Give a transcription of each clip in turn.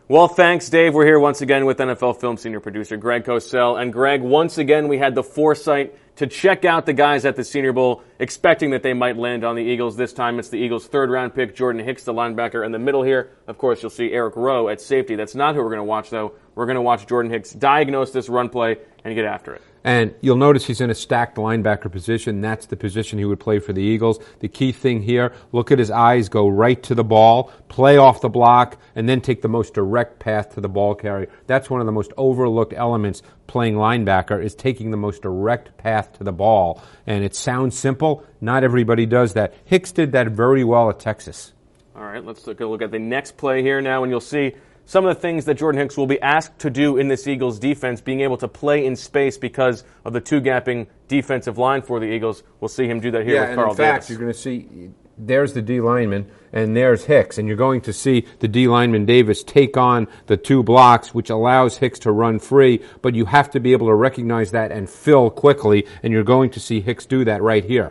Well, thanks, Dave. We're here once again with NFL Film senior producer Greg Cosell. And Greg, once again, we had the foresight to check out the guys at the Senior Bowl, expecting that they might land on the Eagles. This time it's the Eagles' third-round pick, Jordan Hicks, the linebacker. In the middle here, of course, you'll see Eric Rowe at safety. That's not who we're going to watch, though. We're going to watch Jordan Hicks diagnose this run play and get after it. And you'll notice he's in a stacked linebacker position. That's the position he would play for the Eagles. The key thing here, look at his eyes, go right to the ball, play off the block, and then take the most direct path to the ball carrier. That's one of the most overlooked elements playing linebacker, is taking the most direct path to the ball. And it sounds simple. Not everybody does that. Hicks did that very well at Texas. All right, let's take a look at the next play here now, and you'll see some of the things that Jordan Hicks will be asked to do in this Eagles defense, being able to play in space because of the two-gapping defensive line for the Eagles. We'll see him do that here with Carl Davis. In fact, you're going to see there's the D lineman and there's Hicks, and you're going to see the D lineman Davis take on the two blocks, which allows Hicks to run free, but you have to be able to recognize that and fill quickly, and you're going to see Hicks do that right here.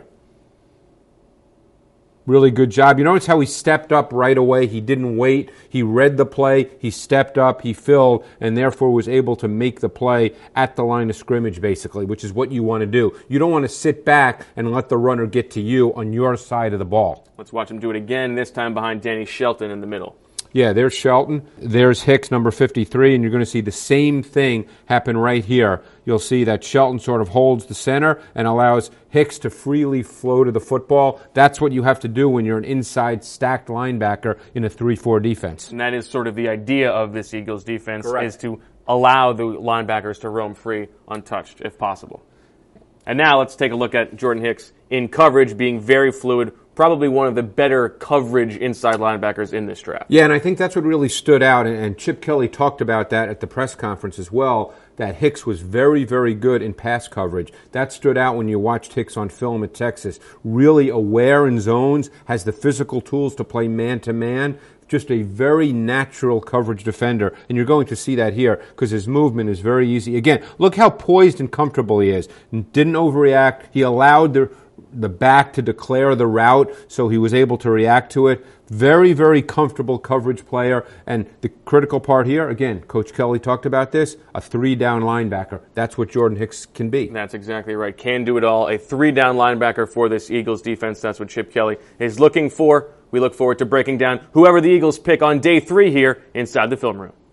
Really good job. You notice how he stepped up right away. He didn't wait. He read the play. He stepped up. He filled, and therefore was able to make the play at the line of scrimmage, basically, which is what you want to do. You don't want to sit back and let the runner get to you on your side of the ball. Let's watch him do it again, this time behind Danny Shelton in the middle. Yeah, there's Shelton. There's Hicks, number 53, and you're going to see the same thing happen right here. You'll see that Shelton sort of holds the center and allows Hicks to freely flow to the football. That's what you have to do when you're an inside stacked linebacker in a 3-4 defense. And that is sort of the idea of this Eagles defense, Correct. Is to allow the linebackers to roam free, untouched, if possible. And now let's take a look at Jordan Hicks in coverage, being very fluid, probably one of the better coverage inside linebackers in this draft. Yeah, and I think that's what really stood out, and Chip Kelly talked about that at the press conference as well, that Hicks was very, very good in pass coverage. That stood out when you watched Hicks on film at Texas. Really aware in zones, has the physical tools to play man-to-man, just a very natural coverage defender, and you're going to see that here because his movement is very easy. Again, look how poised and comfortable he is. Didn't overreact. He allowed the back to declare the route, so he was able to react to it. Very, very comfortable coverage player. And the critical part here, again, Coach Kelly talked about this, a 3-down linebacker. That's what Jordan Hicks can be. That's exactly right. Can do it all. A 3-down linebacker for this Eagles defense. That's what Chip Kelly is looking for. We look forward to breaking down whoever the Eagles pick on day 3 here inside the film room.